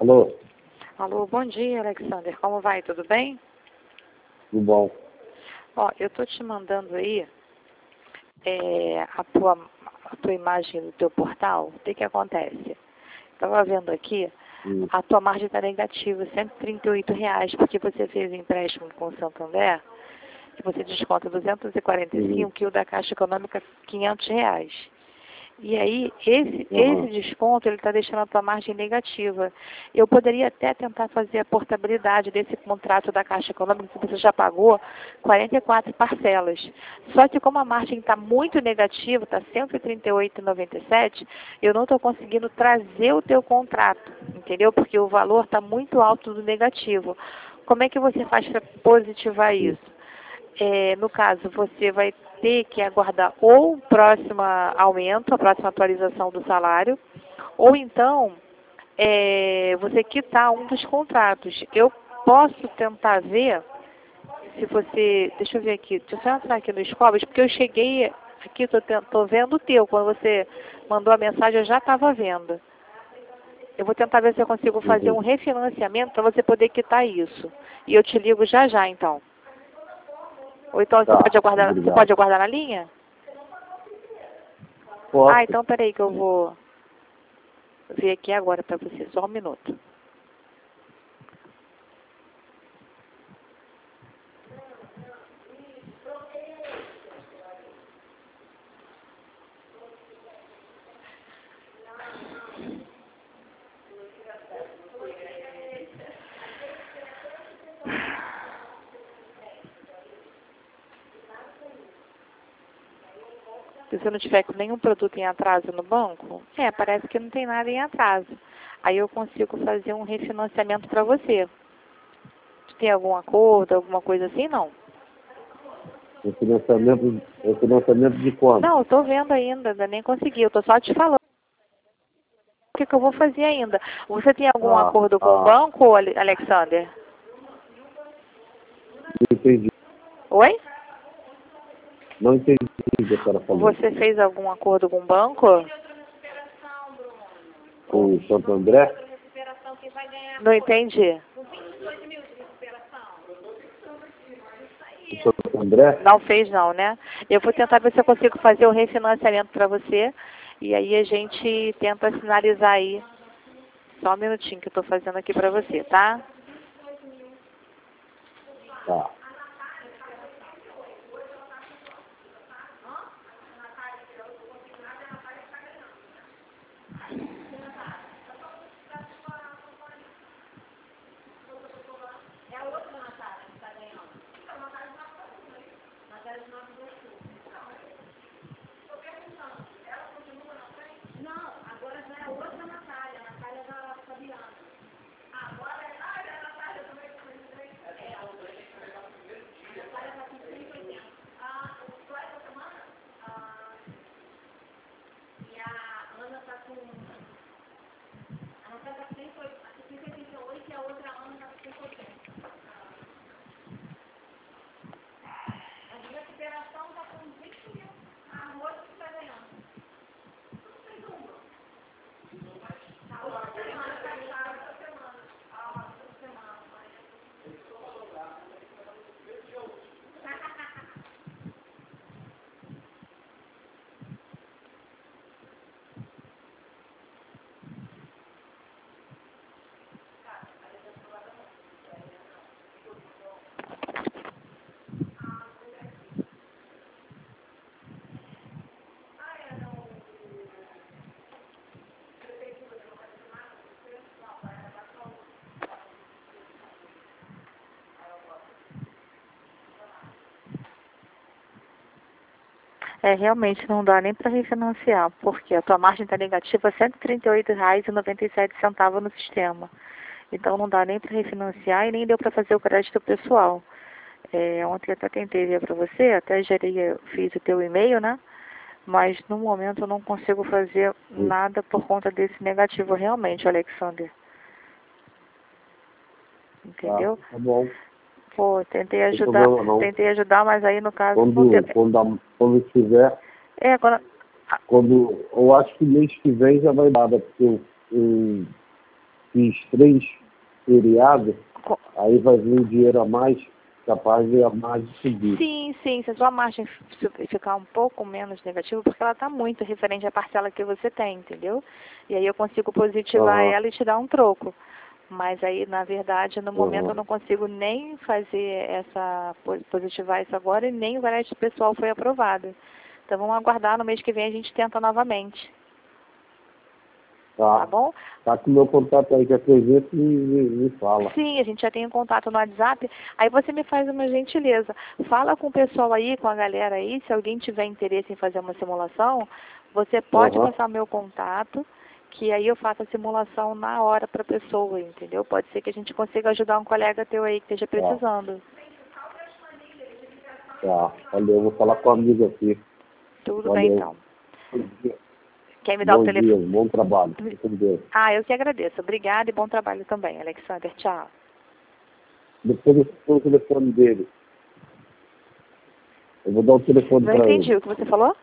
Alô? Alô, bom dia, Alexander. Como vai? Tudo bem? Tudo bom. Ó, eu tô te mandando aí a tua imagem do teu portal. O que que acontece? Estava vendo aqui, a tua margem está negativa, R$ 138, porque você fez empréstimo com o Santander, que você desconta 245 e o da Caixa Econômica R$ 500. E aí, esse desconto, ele está deixando a tua margem negativa. Eu poderia até tentar fazer a portabilidade desse contrato da Caixa Econômica, que você já pagou 44 parcelas. Só que como a margem está muito negativa, está R$ 138,97, eu não estou conseguindo trazer o teu contrato, entendeu? Porque o valor está muito alto do negativo. Como é que você faz para positivar isso? No caso, você vai ter que aguardar ou o próximo aumento, a próxima atualização do salário, ou então você quitar um dos contratos. Eu posso tentar ver se você... Deixa eu ver aqui, deixa eu só entrar aqui no Scobas, porque eu cheguei aqui, estou vendo o teu. Quando você mandou a mensagem, eu já estava vendo. Eu vou tentar ver se eu consigo fazer um refinanciamento para você poder quitar isso. E eu te ligo já já, então. Ou então Tá, você pode aguardar na linha? Posso. Então peraí que eu vou ver aqui agora para você, só um minuto. Se você não tiver com nenhum produto em atraso no banco, parece que não tem nada em atraso. Aí eu consigo fazer um refinanciamento para você. Você tem algum acordo, alguma coisa assim, não? Financiamento de quanto? Não, eu estou vendo ainda nem consegui. Eu estou só te falando o que eu vou fazer ainda. Você tem algum acordo com o banco, Alexander? Não entendi. Oi? Não entendi o que a senhora falou. Você fez algum acordo com o banco? Com o Santo André? Não entendi. O Santo André? Não fez não, né? Eu vou tentar ver se eu consigo fazer o refinanciamento para você. E aí a gente tenta sinalizar aí. Só um minutinho que eu estou fazendo aqui para você, tá? Tá. Realmente não dá nem para refinanciar, porque a tua margem está negativa R$ 138,97 no sistema. Então não dá nem para refinanciar e nem deu para fazer o crédito pessoal. Ontem eu até tentei ver para você, até fiz o teu e-mail, né? Mas no momento eu não consigo fazer nada por conta desse negativo realmente, Alexander. Entendeu? Tá bom. Pô, tentei Não ajudar, mas aí no caso quando, não deu. quando tiver, Quando... eu acho que mês que vem já vai dar, porque fiz 3 feriados, aí vai vir um dinheiro a mais, capaz de a margem subir. Sim, sim, se a sua margem ficar um pouco menos negativa, porque ela está muito referente à parcela que você tem, entendeu? E aí eu consigo positivar ela e te dar um troco. Mas aí, na verdade, no momento eu não consigo nem fazer positivar isso agora e nem o valete pessoal foi aprovado. Então vamos aguardar, no mês que vem a gente tenta novamente. Tá bom? Tá com o meu contato aí, que acredito, me fala. Sim, a gente já tem um contato no WhatsApp. Aí você me faz uma gentileza. Fala com o pessoal aí, com a galera aí, se alguém tiver interesse em fazer uma simulação, você pode passar meu contato, que aí eu faço a simulação na hora para a pessoa, entendeu? Pode ser que a gente consiga ajudar um colega teu aí que esteja precisando. Tá, valeu, eu vou falar com a amiga aqui. Tudo bem, então. Quer me dar Bom o telefone? dia, bom trabalho. Com Deus. Eu que agradeço. Obrigada e bom trabalho também, Alexander. Tchau. Depois eu dou o telefone dele. Eu vou dar o telefone para ele. Não entendi o que você falou?